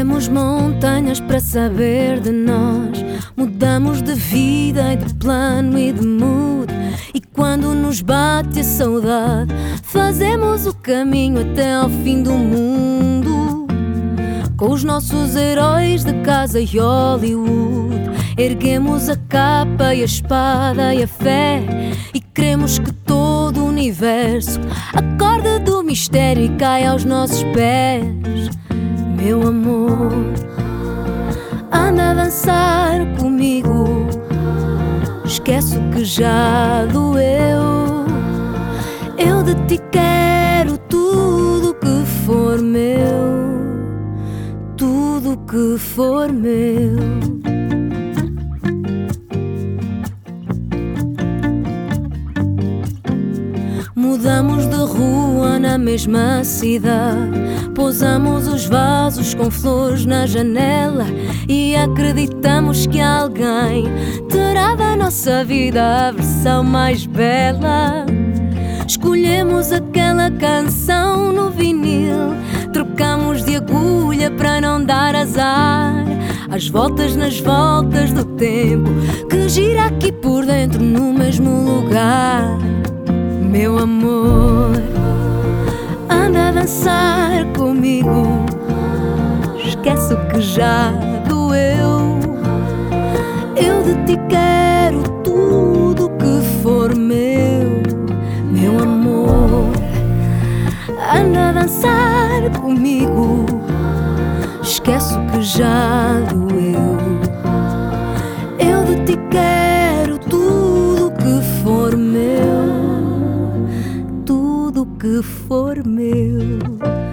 Movemos montanhas para saber de nós. Mudamos de vida e de plano e de mood. E quando nos bate a saudade, fazemos o caminho até ao fim do mundo. Com os nossos heróis de casa e Hollywood, erguemos a capa e a espada e a fé, e queremos que todo o universo acorde do mistério e caia aos nossos pés. Meu amor, anda a dançar comigo, esquece o que já doeu. Eu de ti quero tudo que for meu, tudo que for meu. Mudamos de rua na mesma cidade, pousamos os vasos com flores na janela e acreditamos que alguém terá da nossa vida a versão mais bela. Escolhemos aquela canção no vinil, trocamos de agulha para não dar azar às voltas nas voltas do tempo que gira aqui por dentro no mesmo lugar. Meu amor, anda a dançar comigo, esquece o que já doeu. Eu de ti quero tudo que for meu. Meu amor, anda a dançar comigo, esquece o que já doeu. Eu de ti quero tudo que for meu, tudo que for meu.